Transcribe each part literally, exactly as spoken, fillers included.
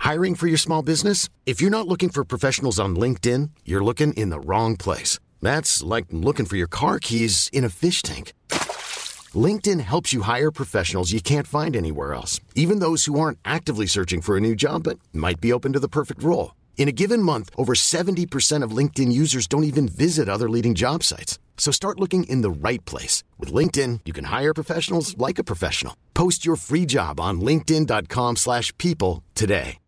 Hiring for your small business? If you're not looking for professionals on LinkedIn, you're looking in the wrong place. That's like looking for your car keys in a fish tank. LinkedIn helps you hire professionals you can't find anywhere else, even those who aren't actively searching for a new job but might be open to the perfect role. In a given month, over seventy percent of LinkedIn users don't even visit other leading job sites. So start looking in the right place. With LinkedIn, you can hire professionals like a professional. Post your free job on linkedin dot com slash people today.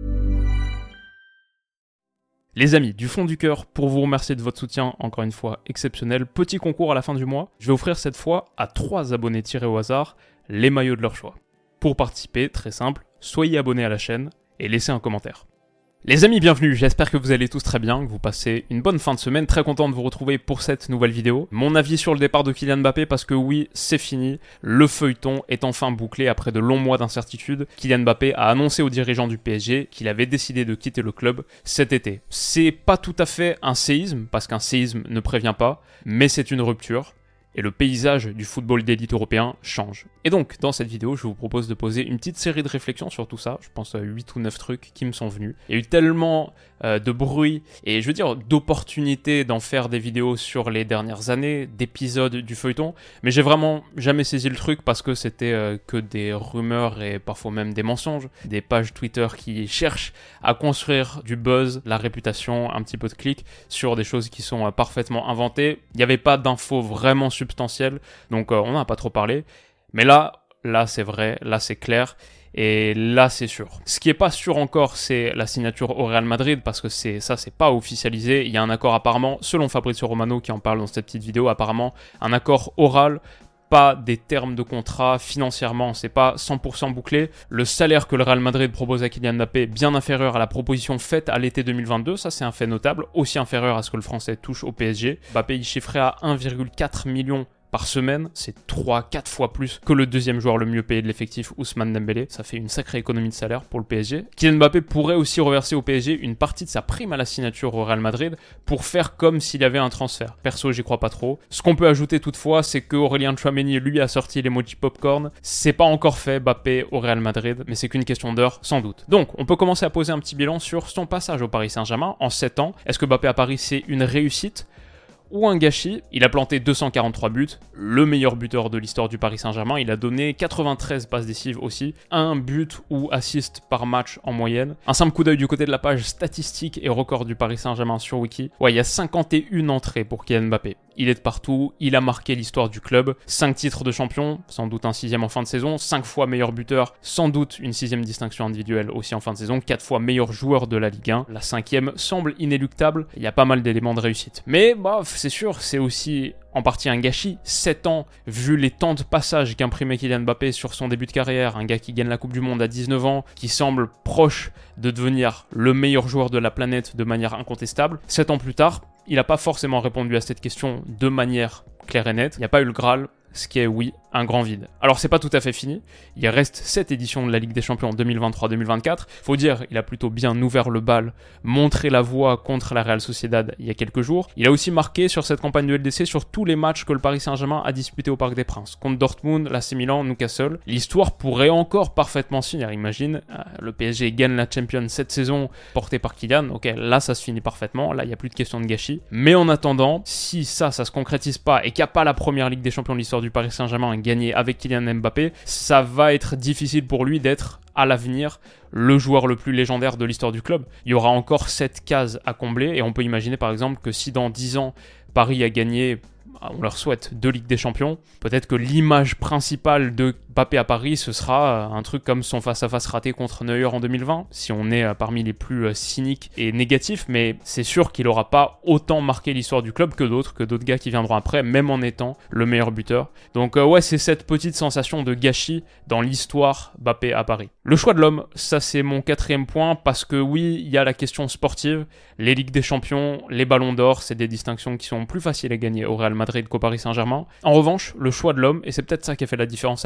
Les amis, du fond du cœur, pour vous remercier de votre soutien, encore une fois exceptionnel, petit concours à la fin du mois. Je vais offrir cette fois à trois abonnés tirés au hasard les maillots de leur choix. Pour participer, très simple, soyez abonnés à la chaîne et laissez un commentaire. Les amis, bienvenue, j'espère que vous allez tous très bien, que vous passez une bonne fin de semaine, très content de vous retrouver pour cette nouvelle vidéo. Mon avis sur le départ de Kylian Mbappé, parce que oui, c'est fini, le feuilleton est enfin bouclé après de longs mois d'incertitude. Kylian Mbappé a annoncé aux dirigeants du P S G qu'il avait décidé de quitter le club cet été. C'est pas tout à fait un séisme, parce qu'un séisme ne prévient pas, mais c'est une rupture. Et le paysage du football d'élite européen change. Et donc, dans cette vidéo, je vous propose de poser une petite série de réflexions sur tout ça. Je pense à huit ou neuf trucs qui me sont venus. Il y a eu tellement euh, de bruit et, je veux dire, d'opportunités d'en faire des vidéos sur les dernières années, d'épisodes du feuilleton. Mais j'ai vraiment jamais saisi le truc parce que c'était euh, que des rumeurs et parfois même des mensonges. Des pages Twitter qui cherchent à construire du buzz, la réputation, un petit peu de clics sur des choses qui sont euh, parfaitement inventées. Il n'y avait pas d'infos vraiment substantiel, donc euh, on n'en a pas trop parlé, mais là, là c'est vrai, là c'est clair, et là c'est sûr. Ce qui est pas sûr encore, c'est la signature au Real Madrid, parce que c'est ça, c'est pas officialisé. Il y a un accord apparemment, selon Fabrizio Romano qui en parle dans cette petite vidéo, apparemment un accord oral, pas des termes de contrat, financièrement, c'est pas cent pour cent bouclé. Le salaire que le Real Madrid propose à Kylian Mbappé est bien inférieur à la proposition faite à l'été deux mille vingt-deux, ça c'est un fait notable, aussi inférieur à ce que le Français touche au P S G. Mbappé y chiffrait à un virgule quatre million par semaine, c'est trois à quatre fois plus que le deuxième joueur le mieux payé de l'effectif, Ousmane Dembélé. Ça fait une sacrée économie de salaire pour le P S G. Kylian Mbappé pourrait aussi reverser au P S G une partie de sa prime à la signature au Real Madrid pour faire comme s'il y avait un transfert. Perso, j'y crois pas trop. Ce qu'on peut ajouter toutefois, c'est que Aurélien Tchouaméni, lui, a sorti l'emoji popcorn. C'est pas encore fait, Mbappé au Real Madrid, mais c'est qu'une question d'heure, sans doute. Donc, on peut commencer à poser un petit bilan sur son passage au Paris Saint-Germain en sept ans. Est-ce que Mbappé à Paris, c'est une réussite ou un gâchis? Il a planté deux cent quarante-trois buts, le meilleur buteur de l'histoire du Paris Saint-Germain. Il a donné quatre-vingt-treize passes décisives aussi, un but ou assist par match en moyenne. Un simple coup d'œil du côté de la page statistiques et records du Paris Saint-Germain sur Wiki. Ouais, il y a cinquante et une entrées pour Kylian Mbappé. Il est de partout, il a marqué l'histoire du club. cinq titres de champion, sans doute un sixième en fin de saison. cinq fois meilleur buteur, sans doute une sixième distinction individuelle aussi en fin de saison. quatre fois meilleur joueur de la Ligue un. La cinquième semble inéluctable. Il y a pas mal d'éléments de réussite. Mais bah, c'est sûr, c'est aussi en partie un gâchis. sept ans, vu les temps de passage qu'imprimait Kylian Mbappé sur son début de carrière, un gars qui gagne la Coupe du Monde à dix-neuf ans, qui semble proche de devenir le meilleur joueur de la planète de manière incontestable. sept ans plus tard, il n'a pas forcément répondu à cette question de manière claire et nette. Il n'y a pas eu le Graal, ce qui est, oui, un grand vide. Alors, c'est pas tout à fait fini. Il reste sept éditions de la Ligue des Champions deux mille vingt-trois deux mille vingt-quatre. Faut dire, il a plutôt bien ouvert le bal, montré la voie contre la Real Sociedad il y a quelques jours. Il a aussi marqué sur cette campagne de L D C sur tous les matchs que le Paris Saint-Germain a disputés au Parc des Princes. Contre Dortmund, l'A C Milan, Newcastle. L'histoire pourrait encore parfaitement se finir. Imagine, euh, le P S G gagne la Champions cette saison, portée par Kylian. Ok, là, ça se finit parfaitement. Là, il n'y a plus de question de gâchis. Mais en attendant, si ça, ça se concrétise pas et qu'il n'y a pas la première Ligue des Champions de l'histoire du Paris Saint-Germain gagnée avec Kylian Mbappé, ça va être difficile pour lui d'être à l'avenir le joueur le plus légendaire de l'histoire du club. Il y aura encore sept cases à combler et on peut imaginer par exemple que si dans dix ans Paris a gagné, on leur souhaite, deux Ligues des Champions, peut-être que l'image principale de Mbappé à Paris, ce sera un truc comme son face-à-face raté contre Neuer en deux mille vingt, si on est parmi les plus cyniques et négatifs, mais c'est sûr qu'il n'aura pas autant marqué l'histoire du club que d'autres, que d'autres gars qui viendront après, même en étant le meilleur buteur. Donc euh, ouais, c'est cette petite sensation de gâchis dans l'histoire Mbappé à Paris. Le choix de l'homme, ça c'est mon quatrième point, parce que oui, il y a la question sportive, les Ligues des Champions, les Ballons d'Or, c'est des distinctions qui sont plus faciles à gagner au Real Madrid qu'au Paris Saint-Germain. En revanche, le choix de l'homme, et c'est peut-être ça qui a fait la différence à la fin,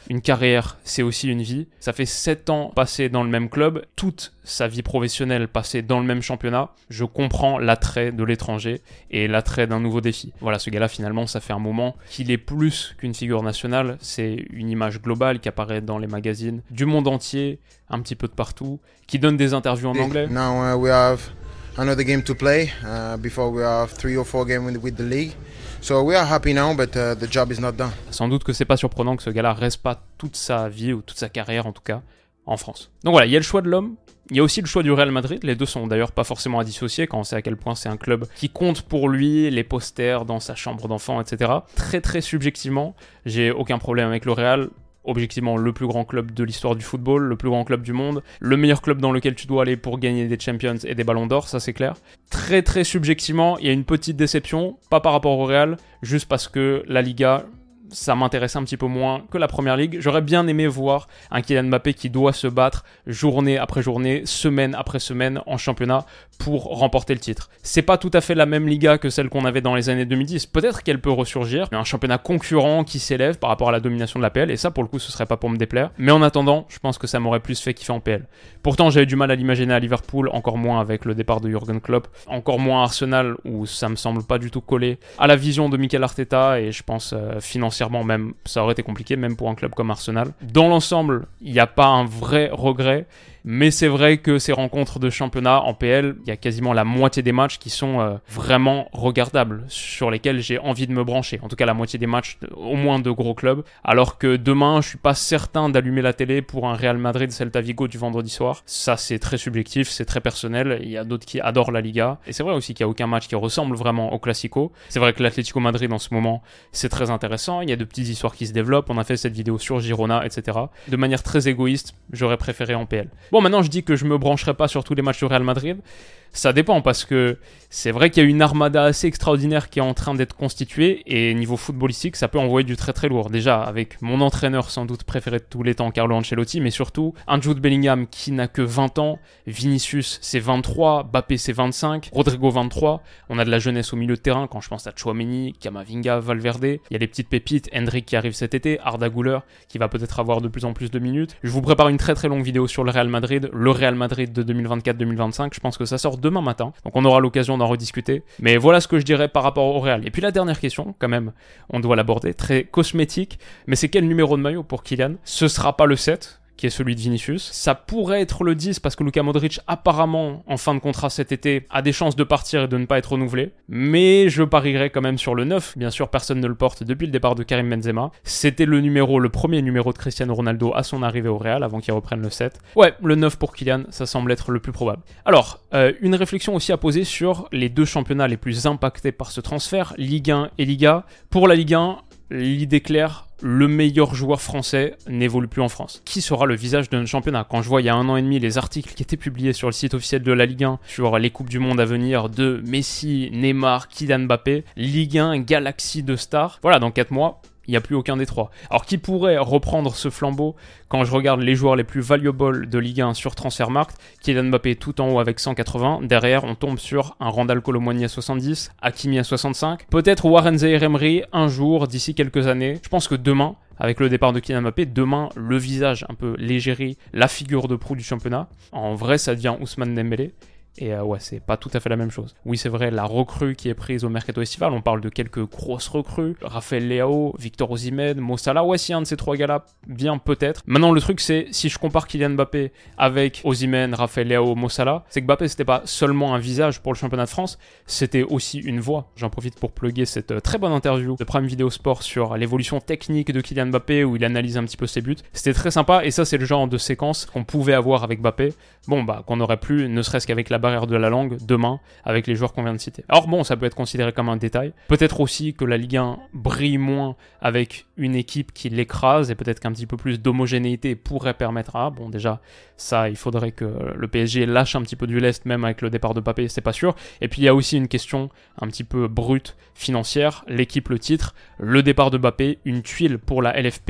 Une carrière, c'est aussi une vie. Ça fait sept ans passés dans le même club, toute sa vie professionnelle passée dans le même championnat. Je comprends l'attrait de l'étranger et l'attrait d'un nouveau défi. Voilà, ce gars-là, finalement, ça fait un moment qu'il est plus qu'une figure nationale. C'est une image globale qui apparaît dans les magazines du monde entier, un petit peu de partout, qui donne des interviews en anglais. Now uh, we have another game to play. Uh, before we have three or four games with, with the league. So we are happy now, but uh, the job is not done. Sans doute que c'est pas surprenant que ce gars-là reste pas toute sa vie ou toute sa carrière en tout cas en France. Donc voilà, il y a le choix de l'homme. Il y a aussi le choix du Real Madrid, les deux sont d'ailleurs pas forcément à dissocier quand on sait à quel point c'est un club qui compte pour lui, les posters dans sa chambre d'enfant, et cetera. Très très subjectivement, j'ai aucun problème avec le Real. Objectivement, le plus grand club de l'histoire du football, le plus grand club du monde, le meilleur club dans lequel tu dois aller pour gagner des Champions et des Ballons d'Or, ça c'est clair. Très très subjectivement, il y a une petite déception, pas par rapport au Real, juste parce que la Liga, ça m'intéresse un petit peu moins que la Première Ligue. J'aurais bien aimé voir un Kylian Mbappé qui doit se battre journée après journée, semaine après semaine en championnat pour remporter le titre. C'est pas tout à fait la même Liga que celle qu'on avait dans les années deux mille dix. Peut-être qu'elle peut ressurgir, mais un championnat concurrent qui s'élève par rapport à la domination de la P L, et ça pour le coup ce serait pas pour me déplaire. Mais en attendant, je pense que ça m'aurait plus fait kiffer en P L. Pourtant j'avais du mal à l'imaginer à Liverpool, encore moins avec le départ de Jürgen Klopp, encore moins à Arsenal où ça me semble pas du tout collé à la vision de Mikel Arteta, et je pense euh, financièrement même, ça aurait été compliqué, même pour un club comme Arsenal. Dans l'ensemble, il n'y a pas un vrai regret, mais c'est vrai que ces rencontres de championnat en P L, il y a quasiment la moitié des matchs qui sont euh, vraiment regardables, sur lesquels j'ai envie de me brancher. En tout cas, la moitié des matchs, au moins de gros clubs, alors que demain, je suis pas certain d'allumer la télé pour un Real Madrid-Celta Vigo du vendredi soir. Ça, c'est très subjectif, c'est très personnel. Il y a d'autres qui adorent la Liga. Et c'est vrai aussi qu'il n'y a aucun match qui ressemble vraiment au Classico. C'est vrai que l'Atlético Madrid, en ce moment, c'est très intéressant. Il y a de petites histoires qui se développent. On a fait cette vidéo sur Girona, et cetera. De manière très égoïste, j'aurais préféré en P L. Bon, maintenant, je dis que je me brancherai pas sur tous les matchs du Real Madrid. Ça dépend, parce que c'est vrai qu'il y a une armada assez extraordinaire qui est en train d'être constituée, et niveau footballistique, ça peut envoyer du très très lourd. Déjà, avec mon entraîneur sans doute préféré de tous les temps, Carlo Ancelotti, mais surtout un Jude Bellingham qui n'a que vingt ans, Vinicius c'est vingt-trois, Mbappé c'est vingt-cinq, Rodrigo vingt-trois, on a de la jeunesse au milieu de terrain, quand je pense à Tchouaméni, Camavinga, Valverde, il y a les petites pépites, Endrick qui arrive cet été, Arda Güler qui va peut-être avoir de plus en plus de minutes. Je vous prépare une très très longue vidéo sur le Real Madrid, le Real Madrid de deux mille vingt-quatre deux mille vingt-cinq, je pense que ça sort demain matin, donc on aura l'occasion d'en rediscuter. Mais voilà ce que je dirais par rapport au Real. Et puis la dernière question, quand même, on doit l'aborder, très cosmétique, mais c'est quel numéro de maillot pour Kylian ? Ce sera pas le sept, qui est celui de Vinicius. Ça pourrait être le dix parce que Luka Modric, apparemment, en fin de contrat cet été, a des chances de partir et de ne pas être renouvelé. Mais je parierais quand même sur le neuf. Bien sûr, personne ne le porte depuis le départ de Karim Benzema. C'était le numéro, le premier numéro de Cristiano Ronaldo à son arrivée au Real, avant qu'il reprenne le sept. Ouais, le neuf pour Kylian, ça semble être le plus probable. Alors, euh, une réflexion aussi à poser sur les deux championnats les plus impactés par ce transfert, Ligue un et Liga. Pour la Ligue un, l'idée claire, le meilleur joueur français n'évolue plus en France. Qui sera le visage de notre championnat ? Quand je vois il y a un an et demi les articles qui étaient publiés sur le site officiel de la Ligue un sur les Coupes du Monde à venir de Messi, Neymar, Kylian Mbappé, Ligue un, galaxie de stars. Voilà, dans quatre mois, il n'y a plus aucun des trois. Alors qui pourrait reprendre ce flambeau quand je regarde les joueurs les plus valuables de Ligue un sur Transfermarkt? Kylian Mbappé tout en haut avec cent quatre-vingts. Derrière, on tombe sur un Randal Kolo Muani à soixante-dix, Hakimi à soixante-cinq. Peut-être Warren Zaïre-Emery un jour, d'ici quelques années. Je pense que demain, avec le départ de Kylian Mbappé, demain, le visage un peu légéri, la figure de proue du championnat, en vrai, ça devient Ousmane Dembélé. Et euh, ouais, c'est pas tout à fait la même chose. Oui, c'est vrai, la recrue qui est prise au mercato estival, on parle de quelques grosses recrues, Raphaël Leao, Victor Osimhen, Mo Salah, ouais, si un de ces trois gars-là vient peut-être. Maintenant, le truc, c'est, si je compare Kylian Mbappé avec Osimhen, Raphaël Leao, Mo Salah, c'est que Mbappé, c'était pas seulement un visage pour le championnat de France, c'était aussi une voix. J'en profite pour plugger cette euh, très bonne interview de Prime Video Sport sur l'évolution technique de Kylian Mbappé, où il analyse un petit peu ses buts. C'était très sympa, et ça, c'est le genre de séquence qu'on pouvait avoir avec Mbappé, bon, bah, qu'on aurait plus, ne serait-ce qu'avec la barrière de la langue demain avec les joueurs qu'on vient de citer. Alors bon, ça peut être considéré comme un détail. Peut-être aussi que la Ligue un brille moins avec une équipe qui l'écrase et peut-être qu'un petit peu plus d'homogénéité pourrait permettre à... Bon, déjà, ça, il faudrait que le P S G lâche un petit peu du lest, même avec le départ de Mbappé, c'est pas sûr. Et puis il y a aussi une question un petit peu brute financière. L'équipe, le titre, le départ de Mbappé, une tuile pour la L F P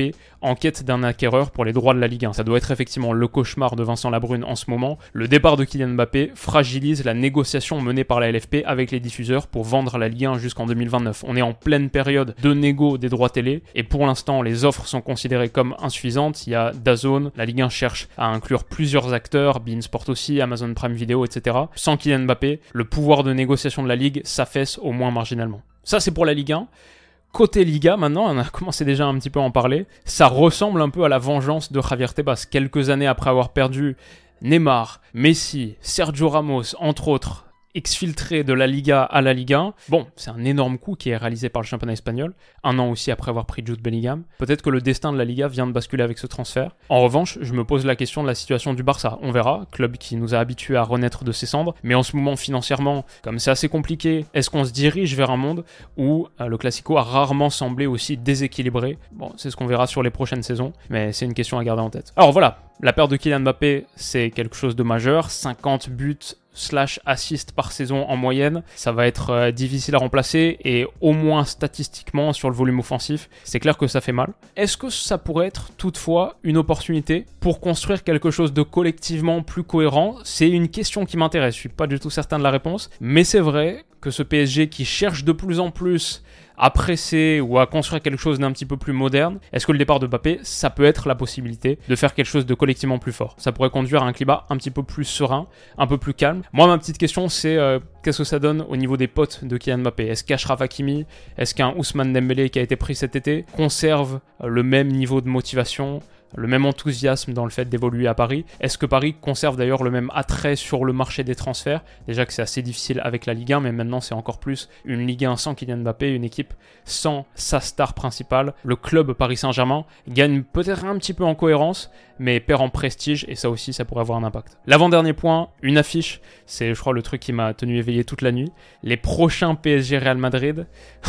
en quête d'un acquéreur pour les droits de la Ligue un. Ça doit être effectivement le cauchemar de Vincent Labrune en ce moment. Le départ de Kylian Mbappé fragilise la négociation menée par la L F P avec les diffuseurs pour vendre la Ligue un jusqu'en deux mille vingt-neuf. On est en pleine période de négo des droits télé et pour l'instant les offres sont considérées comme insuffisantes. Il y a DAZN, la Ligue un cherche à inclure plusieurs acteurs, beIN Sport aussi, Amazon Prime Video, et cetera. Sans Kylian Mbappé, le pouvoir de négociation de la Ligue s'affaisse au moins marginalement. Ça c'est pour la Ligue un. Côté Liga, maintenant, on a commencé déjà un petit peu à en parler, ça ressemble un peu à la vengeance de Javier Tebas. Quelques années après avoir perdu Neymar, Messi, Sergio Ramos, entre autres, exfiltré de la Liga à la Ligue un. Bon, c'est un énorme coup qui est réalisé par le championnat espagnol, un an aussi après avoir pris Jude Bellingham. Peut-être que le destin de la Liga vient de basculer avec ce transfert. En revanche, je me pose la question de la situation du Barça. On verra, club qui nous a habitués à renaître de ses cendres, mais en ce moment financièrement, comme c'est assez compliqué, est-ce qu'on se dirige vers un monde où euh, le Classico a rarement semblé aussi déséquilibré? Bon, c'est ce qu'on verra sur les prochaines saisons, mais c'est une question à garder en tête. Alors voilà, la perte de Kylian Mbappé, c'est quelque chose de majeur, cinquante buts slash assist par saison en moyenne, ça va être euh, difficile à remplacer et au moins statistiquement sur le volume offensif, c'est clair que ça fait mal. Est-ce que ça pourrait être toutefois une opportunité pour construire quelque chose de collectivement plus cohérent? C'est une question qui m'intéresse, je suis pas du tout certain de la réponse, mais c'est vrai que ce P S G qui cherche de plus en plus à presser ou à construire quelque chose d'un petit peu plus moderne, est-ce que le départ de Mbappé, ça peut être la possibilité de faire quelque chose de collectivement plus fort? Ça pourrait conduire à un climat un petit peu plus serein, un peu plus calme. Moi, ma petite question, c'est euh, qu'est-ce que ça donne au niveau des potes de Kylian Mbappé? Est-ce qu'Achraf Hakimi, est-ce qu'un Ousmane Dembélé qui a été pris cet été conserve euh, le même niveau de motivation, le même enthousiasme dans le fait d'évoluer à Paris? Est-ce que Paris conserve d'ailleurs le même attrait sur le marché des transferts? Déjà que c'est assez difficile avec la Ligue un, mais maintenant c'est encore plus une Ligue un sans Kylian Mbappé, une équipe sans sa star principale. Le club Paris Saint-Germain gagne peut-être un petit peu en cohérence, mais perd en prestige, et ça aussi, ça pourrait avoir un impact. L'avant-dernier point, une affiche, c'est je crois le truc qui m'a tenu éveillé toute la nuit. Les prochains P S G Real Madrid...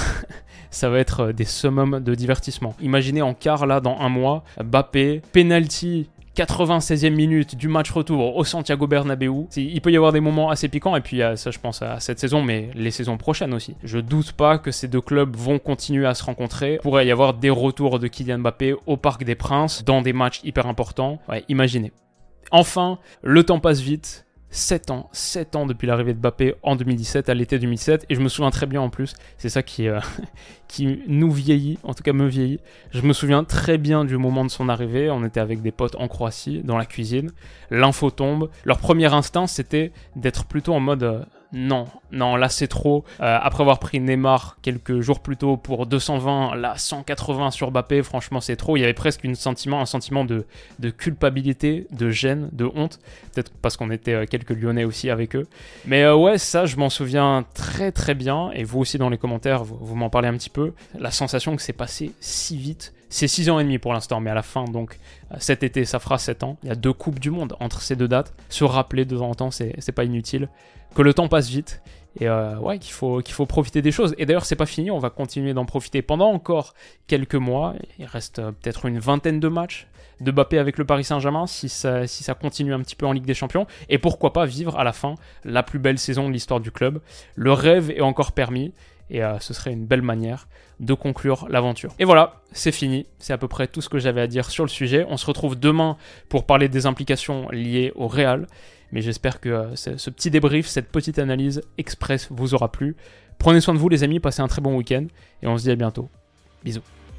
ça va être des summums de divertissement. Imaginez en quart, là, dans un mois, Mbappé, penalty, quatre-vingt-seizième minute du match retour au Santiago Bernabéu. Il peut y avoir des moments assez piquants, et puis ça je pense à cette saison, mais les saisons prochaines aussi. Je doute pas que ces deux clubs vont continuer à se rencontrer. Il pourrait y avoir des retours de Kylian Mbappé au Parc des Princes, dans des matchs hyper importants. Ouais, imaginez. Enfin, le temps passe vite. sept ans, sept ans depuis l'arrivée de Mbappé en deux mille dix-sept, à l'été deux mille dix-sept, et je me souviens très bien en plus, c'est ça qui, euh, qui nous vieillit, en tout cas me vieillit, je me souviens très bien du moment de son arrivée, on était avec des potes en Croatie, dans la cuisine, l'info tombe, leur premier instinct c'était d'être plutôt en mode... Euh, Non, non, là c'est trop. Euh, après avoir pris Neymar quelques jours plus tôt pour deux cent vingt, là cent quatre-vingts sur Mbappé, franchement c'est trop. Il y avait presque une sentiment, un sentiment de, de culpabilité, de gêne, de honte. Peut-être parce qu'on était euh, quelques Lyonnais aussi avec eux. Mais euh, ouais, ça je m'en souviens très très bien. Et vous aussi dans les commentaires, vous, vous m'en parlez un petit peu. La sensation que c'est passé si vite. C'est six ans et demi pour l'instant, mais à la fin, donc, cet été, ça fera sept ans. Il y a deux Coupes du Monde entre ces deux dates. Se rappeler de temps en temps, c'est, c'est pas inutile. Que le temps passe vite. Et euh, ouais, qu'il faut, qu'il faut profiter des choses. Et d'ailleurs, c'est pas fini, on va continuer d'en profiter pendant encore quelques mois. Il reste euh, peut-être une vingtaine de matchs de Mbappé avec le Paris Saint-Germain, si ça, si ça continue un petit peu en Ligue des Champions. Et pourquoi pas vivre à la fin la plus belle saison de l'histoire du club. Le rêve est encore permis. Et euh, ce serait une belle manière de conclure l'aventure. Et voilà, c'est fini. C'est à peu près tout ce que j'avais à dire sur le sujet. On se retrouve demain pour parler des implications liées au Real. Mais j'espère que euh, ce petit débrief, cette petite analyse express vous aura plu. Prenez soin de vous les amis, passez un très bon week-end. Et on se dit à bientôt. Bisous.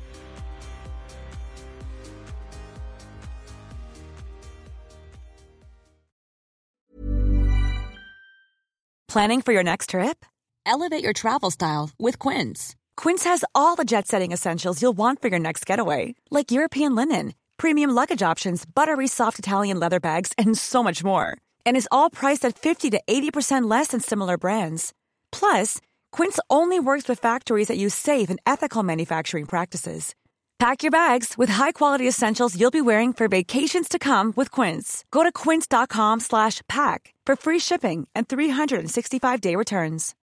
Planning for your next trip? Elevate your travel style with Quince. Quince has all the jet-setting essentials you'll want for your next getaway, like European linen, premium luggage options, buttery soft Italian leather bags, and so much more. And is all priced at fifty to eighty percent less than similar brands. Plus, Quince only works with factories that use safe and ethical manufacturing practices. Pack your bags with high-quality essentials you'll be wearing for vacations to come with Quince. Go to quince.com slash pack for free shipping and three sixty-five day returns.